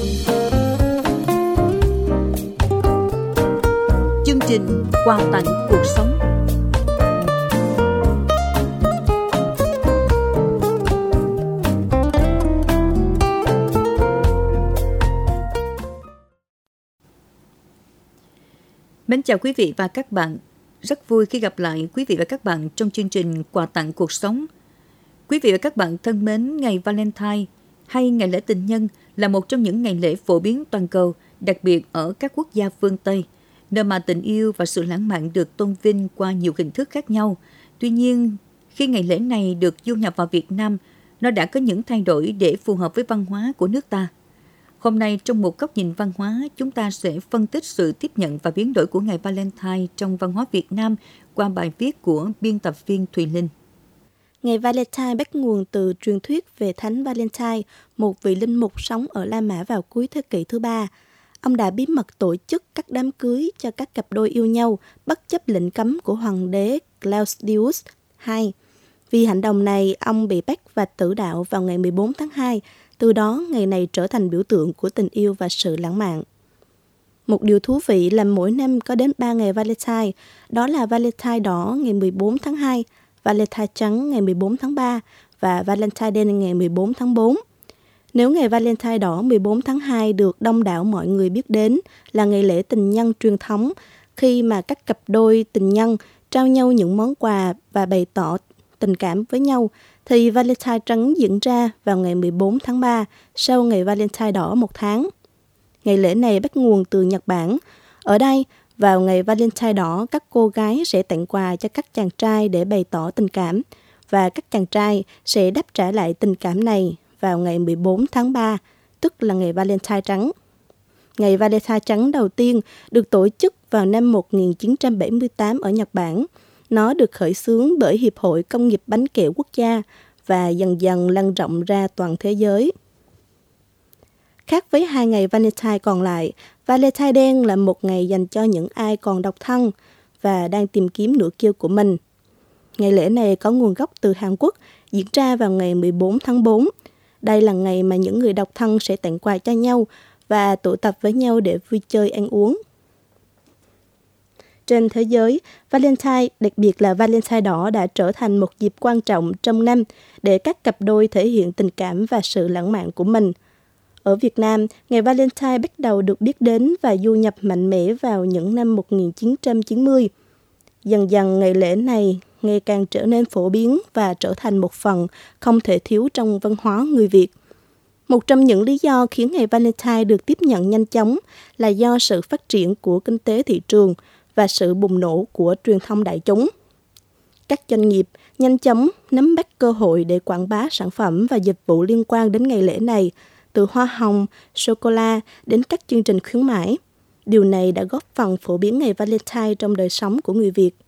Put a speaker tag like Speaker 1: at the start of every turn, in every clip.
Speaker 1: Chương trình quà tặng cuộc sống. Mến chào quý vị và các bạn. Rất vui khi gặp lại quý vị và các bạn trong chương trình quà tặng cuộc sống. Quý vị và các bạn thân mến, ngày Valentine hay ngày lễ tình nhân là một trong những ngày lễ phổ biến toàn cầu, đặc biệt ở các quốc gia phương Tây, nơi mà tình yêu và sự lãng mạn được tôn vinh qua nhiều hình thức khác nhau. Tuy nhiên, khi ngày lễ này được du nhập vào Việt Nam, nó đã có những thay đổi để phù hợp với văn hóa của nước ta. Hôm nay, trong một góc nhìn văn hóa, chúng ta sẽ phân tích sự tiếp nhận và biến đổi của ngày Valentine trong văn hóa Việt Nam qua bài viết của biên tập viên Thùy Linh.
Speaker 2: Ngày Valentine bắt nguồn từ truyền thuyết về Thánh Valentine, một vị linh mục sống ở La Mã vào cuối thế kỷ thứ 3. Ông đã bí mật tổ chức các đám cưới cho các cặp đôi yêu nhau, bất chấp lệnh cấm của hoàng đế Claudius II. Vì hành động này, ông bị bắt và tử đạo vào ngày 14 tháng 2. Từ đó, ngày này trở thành biểu tượng của tình yêu và sự lãng mạn. Một điều thú vị là mỗi năm có đến 3 ngày Valentine, đó là Valentine đỏ ngày 14 tháng 2, Valentine trắng ngày 14 tháng 3 và Valentine đen ngày 14 tháng 4. Nếu ngày Valentine đỏ 14 tháng 2 được đông đảo mọi người biết đến là ngày lễ tình nhân truyền thống, khi mà các cặp đôi tình nhân trao nhau những món quà và bày tỏ tình cảm với nhau, thì Valentine trắng diễn ra vào ngày 14 tháng 3, sau ngày Valentine đỏ một tháng. Ngày lễ này bắt nguồn từ Nhật Bản. Ở đây, vào ngày Valentine đỏ, các cô gái sẽ tặng quà cho các chàng trai để bày tỏ tình cảm, và các chàng trai sẽ đáp trả lại tình cảm này vào ngày 14 tháng 3, tức là ngày Valentine trắng. Ngày Valentine trắng đầu tiên được tổ chức vào năm 1978 ở Nhật Bản. Nó được khởi xướng bởi Hiệp hội Công nghiệp Bánh kẹo Quốc gia và dần dần lan rộng ra toàn thế giới. Khác với 2 ngày Valentine còn lại, Valentine đen là một ngày dành cho những ai còn độc thân và đang tìm kiếm nửa kia của mình. Ngày lễ này có nguồn gốc từ Hàn Quốc, diễn ra vào ngày 14 tháng 4. Đây là ngày mà những người độc thân sẽ tặng quà cho nhau và tụ tập với nhau để vui chơi ăn uống. Trên thế giới, Valentine, đặc biệt là Valentine đỏ, đã trở thành một dịp quan trọng trong năm để các cặp đôi thể hiện tình cảm và sự lãng mạn của mình. Ở Việt Nam, ngày Valentine bắt đầu được biết đến và du nhập mạnh mẽ vào những năm 1990. Dần dần, ngày lễ này ngày càng trở nên phổ biến và trở thành một phần không thể thiếu trong văn hóa người Việt. Một trong những lý do khiến ngày Valentine được tiếp nhận nhanh chóng là do sự phát triển của kinh tế thị trường và sự bùng nổ của truyền thông đại chúng. Các doanh nghiệp nhanh chóng nắm bắt cơ hội để quảng bá sản phẩm và dịch vụ liên quan đến ngày lễ này, từ hoa hồng, sô-cô-la đến các chương trình khuyến mãi. Điều này đã góp phần phổ biến ngày Valentine trong đời sống của người Việt.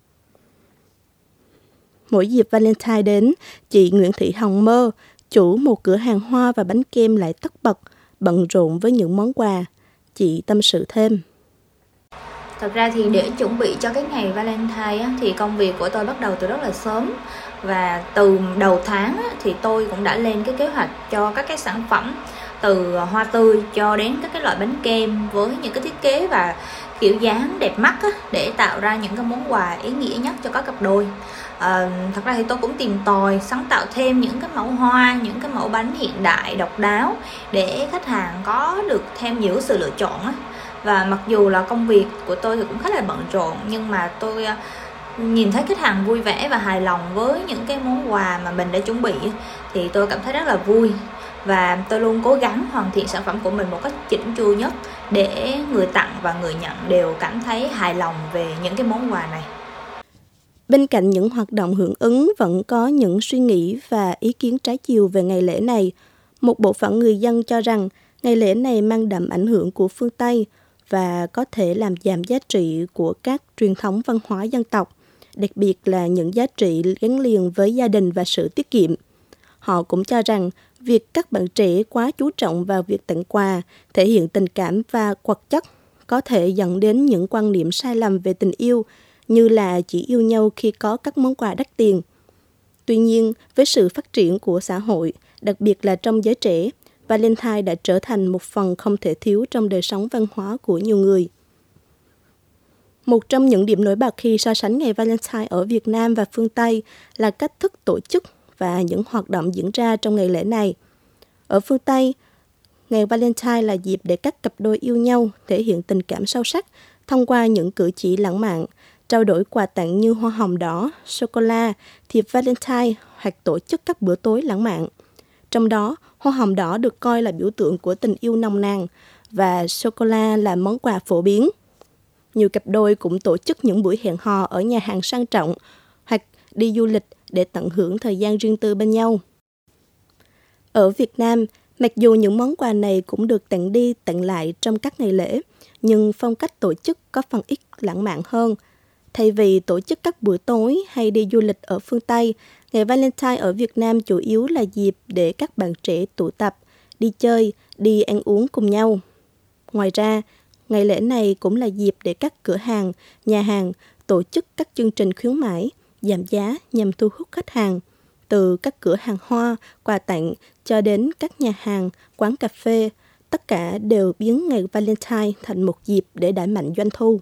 Speaker 2: Mỗi dịp Valentine đến, chị Nguyễn Thị Hồng Mơ, chủ một cửa hàng hoa và bánh kem lại tất bật, bận rộn với những món quà. Chị tâm sự thêm.
Speaker 3: Thật ra thì để chuẩn bị cho cái ngày Valentine á, thì công việc của tôi bắt đầu từ rất là sớm. Và từ đầu tháng á, thì tôi cũng đã lên cái kế hoạch cho các cái sản phẩm, từ hoa tươi cho đến các cái loại bánh kem với những cái thiết kế và kiểu dáng đẹp mắt á, để tạo ra những cái món quà ý nghĩa nhất cho các cặp đôi. Thật ra thì tôi cũng tìm tòi sáng tạo thêm những cái mẫu hoa, những cái mẫu bánh hiện đại độc đáo để khách hàng có được thêm nhiều sự lựa chọn á. Và mặc dù là công việc của tôi thì cũng khá là bận rộn, nhưng mà tôi nhìn thấy khách hàng vui vẻ và hài lòng với những cái món quà mà mình đã chuẩn bị thì tôi cảm thấy rất là vui. Và tôi luôn cố gắng hoàn thiện sản phẩm của mình một cách chỉnh chu nhất để người tặng và người nhận đều cảm thấy hài lòng về những cái món quà này.
Speaker 2: Bên cạnh những hoạt động hưởng ứng, vẫn có những suy nghĩ và ý kiến trái chiều về ngày lễ này. Một bộ phận người dân cho rằng ngày lễ này mang đậm ảnh hưởng của phương Tây và có thể làm giảm giá trị của các truyền thống văn hóa dân tộc, đặc biệt là những giá trị gắn liền với gia đình và sự tiết kiệm. Họ cũng cho rằng việc các bạn trẻ quá chú trọng vào việc tặng quà, thể hiện tình cảm và vật chất có thể dẫn đến những quan niệm sai lầm về tình yêu, như là chỉ yêu nhau khi có các món quà đắt tiền. Tuy nhiên, với sự phát triển của xã hội, đặc biệt là trong giới trẻ, Valentine đã trở thành một phần không thể thiếu trong đời sống văn hóa của nhiều người. Một trong những điểm nổi bật khi so sánh ngày Valentine ở Việt Nam và phương Tây là cách thức tổ chức và những hoạt động diễn ra trong ngày lễ này. Ở phương Tây, ngày Valentine là dịp để các cặp đôi yêu nhau thể hiện tình cảm sâu sắc thông qua những cử chỉ lãng mạn, trao đổi quà tặng như hoa hồng đỏ, sô-cô-la, thiệp Valentine hoặc tổ chức các bữa tối lãng mạn. Trong đó, hoa hồng đỏ được coi là biểu tượng của tình yêu nồng nàn và sô-cô-la là món quà phổ biến. Nhiều cặp đôi cũng tổ chức những buổi hẹn hò ở nhà hàng sang trọng hoặc đi du lịch để tận hưởng thời gian riêng tư bên nhau. Ở Việt Nam, mặc dù những món quà này cũng được tặng đi tặng lại trong các ngày lễ, nhưng phong cách tổ chức có phần ít lãng mạn hơn. Thay vì tổ chức các bữa tối hay đi du lịch ở phương Tây, ngày Valentine ở Việt Nam chủ yếu là dịp để các bạn trẻ tụ tập, đi chơi, đi ăn uống cùng nhau. Ngoài ra, ngày lễ này cũng là dịp để các cửa hàng, nhà hàng tổ chức các chương trình khuyến mãi, giảm giá nhằm thu hút khách hàng. Từ các cửa hàng hoa, quà tặng cho đến các nhà hàng, quán cà phê, tất cả đều biến ngày Valentine thành một dịp để đẩy mạnh doanh thu.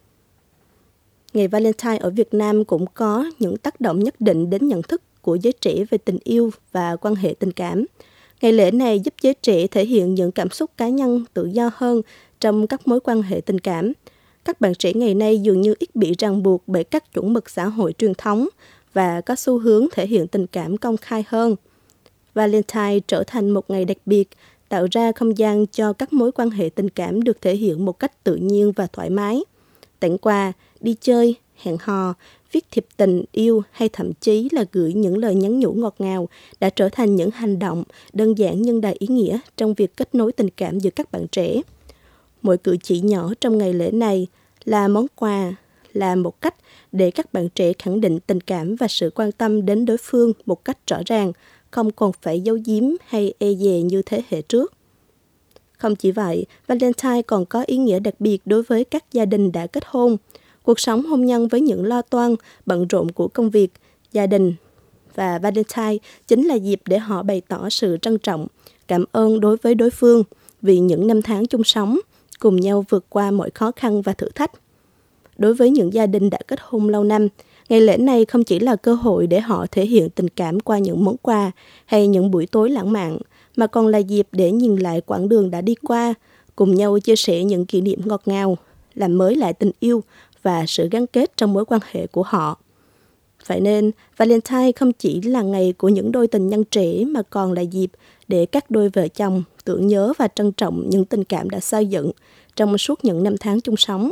Speaker 2: Ngày Valentine ở Việt Nam cũng có những tác động nhất định đến nhận thức của giới trẻ về tình yêu và quan hệ tình cảm. Ngày lễ này giúp giới trẻ thể hiện những cảm xúc cá nhân tự do hơn trong các mối quan hệ tình cảm. Các bạn trẻ ngày nay dường như ít bị ràng buộc bởi các chuẩn mực xã hội truyền thống và có xu hướng thể hiện tình cảm công khai hơn. Valentine trở thành một ngày đặc biệt, tạo ra không gian cho các mối quan hệ tình cảm được thể hiện một cách tự nhiên và thoải mái. Tặng quà, đi chơi, hẹn hò, viết thiệp tình yêu hay thậm chí là gửi những lời nhắn nhủ ngọt ngào đã trở thành những hành động đơn giản nhưng đầy ý nghĩa trong việc kết nối tình cảm giữa các bạn trẻ. Mỗi cử chỉ nhỏ trong ngày lễ này là món quà, là một cách để các bạn trẻ khẳng định tình cảm và sự quan tâm đến đối phương một cách rõ ràng, không còn phải giấu giếm hay e dè như thế hệ trước. Không chỉ vậy, Valentine còn có ý nghĩa đặc biệt đối với các gia đình đã kết hôn. Cuộc sống hôn nhân với những lo toan, bận rộn của công việc, gia đình và Valentine chính là dịp để họ bày tỏ sự trân trọng, cảm ơn đối với đối phương vì những năm tháng chung sống, cùng nhau vượt qua mọi khó khăn và thử thách. Đối với những gia đình đã kết hôn lâu năm, ngày lễ này không chỉ là cơ hội để họ thể hiện tình cảm qua những món quà hay những buổi tối lãng mạn, mà còn là dịp để nhìn lại quãng đường đã đi qua, cùng nhau chia sẻ những kỷ niệm ngọt ngào, làm mới lại tình yêu và sự gắn kết trong mối quan hệ của họ. Vậy nên, Valentine không chỉ là ngày của những đôi tình nhân trẻ mà còn là dịp để các đôi vợ chồng tưởng nhớ và trân trọng những tình cảm đã xây dựng trong suốt những năm tháng chung sống.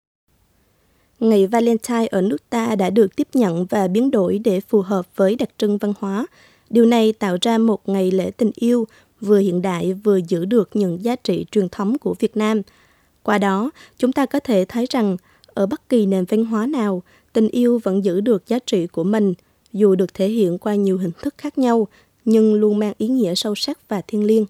Speaker 2: Ngày Valentine ở nước ta đã được tiếp nhận và biến đổi để phù hợp với đặc trưng văn hóa. Điều này tạo ra một ngày lễ tình yêu vừa hiện đại vừa giữ được những giá trị truyền thống của Việt Nam. Qua đó, chúng ta có thể thấy rằng ở bất kỳ nền văn hóa nào, tình yêu vẫn giữ được giá trị của mình, dù được thể hiện qua nhiều hình thức khác nhau, nhưng luôn mang ý nghĩa sâu sắc và thiêng liêng.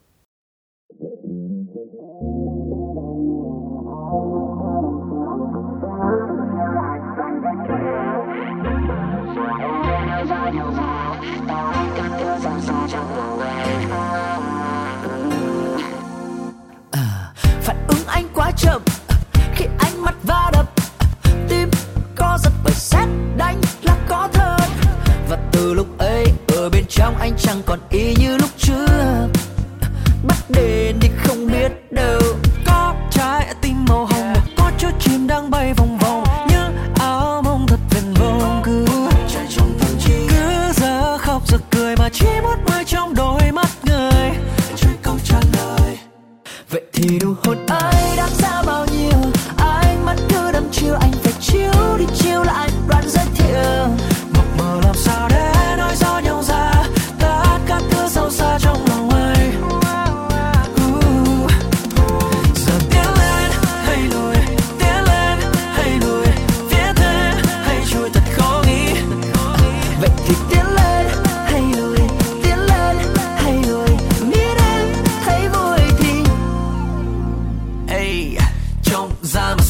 Speaker 4: Phản ứng anh quá chậm khi ánh mắt va đập, tim co giật bởi sét đánh là có thật. Và từ lúc ấy ở bên trong anh chẳng còn ý như lúc trước. Bắt đền đi không biết đâu, có trái tim màu hồng, có chú chim đang bay vòng vòng như áo mông thật viền vông. Cứ giờ khóc giờ cười mà chỉ muốn mãi trong đôi mắt người chơi câu trả lời. Vậy thì nụ hôn ấy đáng giá bao nhiêu? Ánh mắt cứ đăm chiêu, anh phải chiếu đi chiếu lại đoạn giới thiệu. Mộng mơ làm sao để nói rõ nhau ra tất cả thứ sâu xa trong lòng anh. Giờ tiến lên hay lùi, tiến lên hay lùi, viết thêm hay chui thật khó nghĩ. Vậy thì tiến lên hay lùi, tiến lên hay lùi, miễn em thấy vui thì trong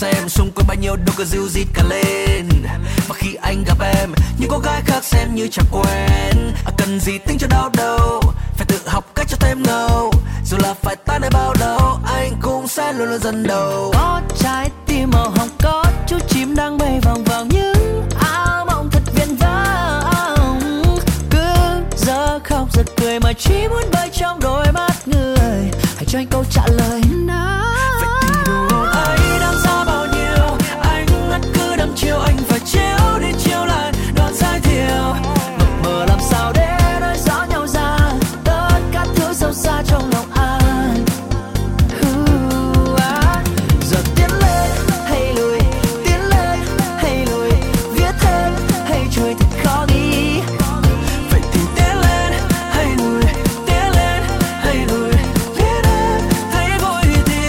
Speaker 4: xem xung quanh bao nhiêu đâu có dịu dịt cả lên. Và khi anh gặp em, những cô gái khác xem như chẳng quen. Cần gì tính cho đau đầu, phải tự học cách cho thêm ngầu. Dù là phải tan nơi bao lâu, anh cũng sẽ luôn luôn dẫn đầu. Có trái tim màu hồng, có chú chim đang bay vòng vào những áo mộng thật viển vông. Cứ giờ khóc giật cười mà chỉ muốn bay trong đôi mắt người. Hãy cho anh câu trả lời nào. Vậy thì đủ hôn ấy đang ra bao nhiêu, anh ngắt cứ đắm chiều, anh phải chiếu đi chiếu lại đoạn giới thiệu. Mập mờ làm sao để nói rõ nhau ra tất cả thứ sâu xa trong lòng anh. Giờ tiến lên hay lùi, tiến lên hay lùi, viết thêm hay trôi thật khó nghĩ. Vậy thì tiến lên hay lùi, tiến lên hay lùi, viết em thấy vui thì.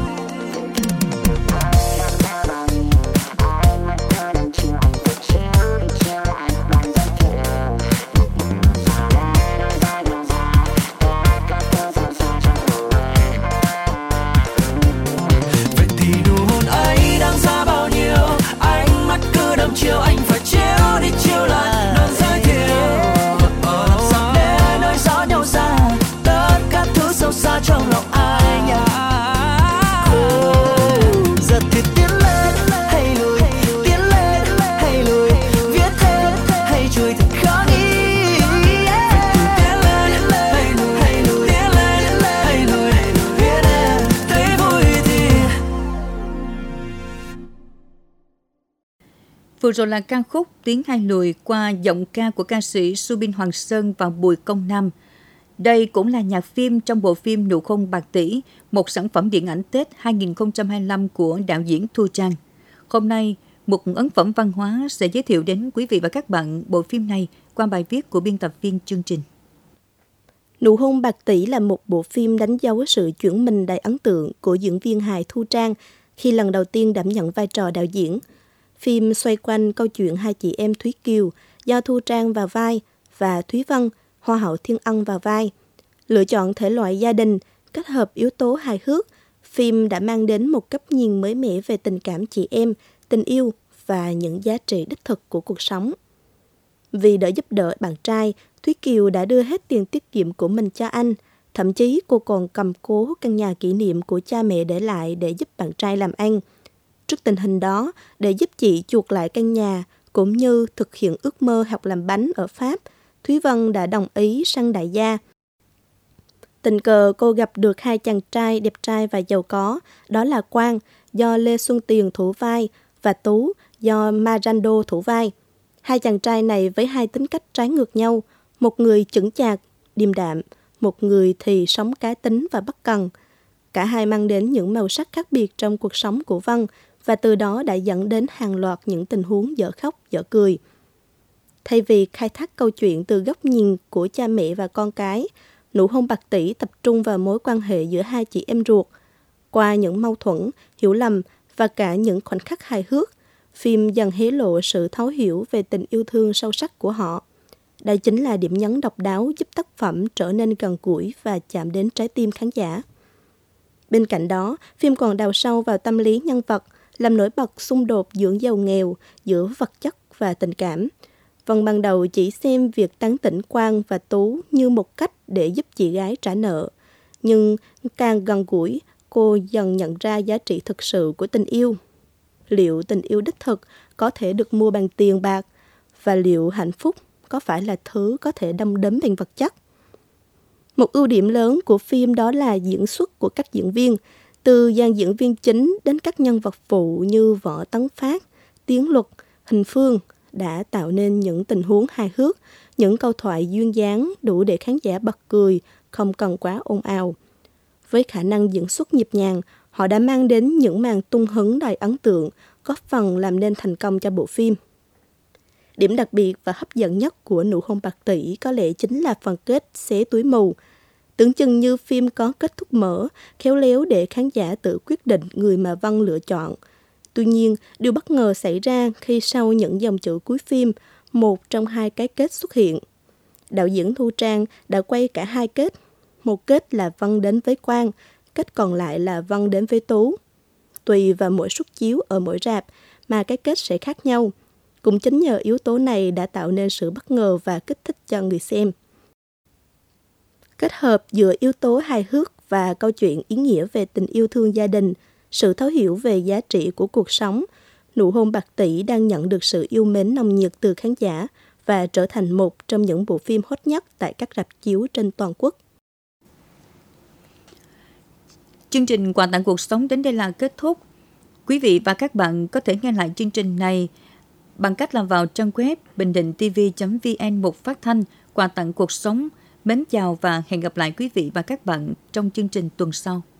Speaker 4: Vậy thì đủ hôn ấy đang ra bao nhiêu, ánh mắt cứ đắm chiều, anh phải chiếu đi chiếu lại đoạn giới thiệu. Làm sao để nói rõ nhau ra tất cả thứ sâu xa trong lòng anh. Giờ thì tiến lên hay lùi, tiến lên hay lùi, viết thêm hay trôi thật khó nghĩ. Tiến lên hay lùi, tiến lên hay lùi, viết em thấy vui thì.
Speaker 1: Vừa rồi là ca khúc Tiếng Hai Lùi qua giọng ca của ca sĩ Subin Hoàng Sơn và Bùi Công Nam. Đây cũng là nhạc phim trong bộ phim Nụ Hôn Bạc Tỷ, một sản phẩm điện ảnh Tết 2025 của đạo diễn Thu Trang. Hôm nay, một ấn phẩm văn hóa sẽ giới thiệu đến quý vị và các bạn bộ phim này qua bài viết của biên tập viên chương trình.
Speaker 2: Nụ Hôn Bạc Tỷ là một bộ phim đánh dấu sự chuyển mình đầy ấn tượng của diễn viên hài Thu Trang khi lần đầu tiên đảm nhận vai trò đạo diễn. Phim xoay quanh câu chuyện hai chị em Thúy Kiều do Thu Trang vào vai và Thúy Vân, Hoa hậu Thiên Ân vào vai. Lựa chọn thể loại gia đình, kết hợp yếu tố hài hước, phim đã mang đến một cách nhìn mới mẻ về tình cảm chị em, tình yêu và những giá trị đích thực của cuộc sống. Vì đỡ giúp đỡ bạn trai, Thúy Kiều đã đưa hết tiền tiết kiệm của mình cho anh. Thậm chí cô còn cầm cố căn nhà kỷ niệm của cha mẹ để lại để giúp bạn trai làm ăn. Trước tình hình đó, để giúp chị chuộc lại căn nhà, cũng như thực hiện ước mơ học làm bánh ở Pháp, Thúy Vân đã đồng ý sang đại gia. Tình cờ cô gặp được hai chàng trai đẹp trai và giàu có, đó là Quang, do Lê Xuân Tiền thủ vai, và Tú, do Marando thủ vai. Hai chàng trai này với hai tính cách trái ngược nhau, một người chững chạc, điềm đạm, một người thì sống cá tính và bất cần. Cả hai mang đến những màu sắc khác biệt trong cuộc sống của Vân, và từ đó đã dẫn đến hàng loạt những tình huống dở khóc, dở cười. Thay vì khai thác câu chuyện từ góc nhìn của cha mẹ và con cái, Nụ Hôn Bạc Tỷ tập trung vào mối quan hệ giữa hai chị em ruột. Qua những mâu thuẫn, hiểu lầm và cả những khoảnh khắc hài hước, phim dần hé lộ sự thấu hiểu về tình yêu thương sâu sắc của họ. Đây chính là điểm nhấn độc đáo giúp tác phẩm trở nên gần gũi và chạm đến trái tim khán giả. Bên cạnh đó, phim còn đào sâu vào tâm lý nhân vật, làm nổi bật xung đột giữa giàu nghèo, giữa vật chất và tình cảm. Vân ban đầu chỉ xem việc tán tỉnh Quang và Tú như một cách để giúp chị gái trả nợ. Nhưng càng gần gũi, cô dần nhận ra giá trị thực sự của tình yêu. Liệu tình yêu đích thực có thể được mua bằng tiền bạc? Và liệu hạnh phúc có phải là thứ có thể đong đếm bằng vật chất? Một ưu điểm lớn của phim đó là diễn xuất của các diễn viên, từ dàn diễn viên chính đến các nhân vật phụ như Võ Tấn Phát, Tiến Luật, Hình Phương đã tạo nên những tình huống hài hước, những câu thoại duyên dáng đủ để khán giả bật cười, không cần quá ồn ào. Với khả năng diễn xuất nhịp nhàng, họ đã mang đến những màn tung hứng đầy ấn tượng, góp phần làm nên thành công cho bộ phim. Điểm đặc biệt và hấp dẫn nhất của Nụ Hôn Bạc Tỷ có lẽ chính là phần kết xé túi mù. Tưởng chừng như phim có kết thúc mở, khéo léo để khán giả tự quyết định người mà Vân lựa chọn. Tuy nhiên, điều bất ngờ xảy ra khi sau những dòng chữ cuối phim, một trong hai cái kết xuất hiện. Đạo diễn Thu Trang đã quay cả hai kết. Một kết là Vân đến với Quang, kết còn lại là Vân đến với Tú. tùy vào mỗi suất chiếu ở mỗi rạp mà cái kết sẽ khác nhau. Cũng chính nhờ yếu tố này đã tạo nên sự bất ngờ và kích thích cho người xem. Kết hợp giữa yếu tố hài hước và câu chuyện ý nghĩa về tình yêu thương gia đình, sự thấu hiểu về giá trị của cuộc sống, Nụ hôn bạc tỷ đang nhận được sự yêu mến nồng nhiệt từ khán giả và trở thành một trong những bộ phim hot nhất tại các rạp chiếu trên toàn quốc.
Speaker 1: Chương trình Quà tặng cuộc sống đến đây là kết thúc. Quý vị và các bạn có thể nghe lại chương trình này bằng cách là vào trang web bindinhtv.vn mục phát thanh Quà tặng cuộc sống. Mến chào và hẹn gặp lại quý vị và các bạn trong chương trình tuần sau.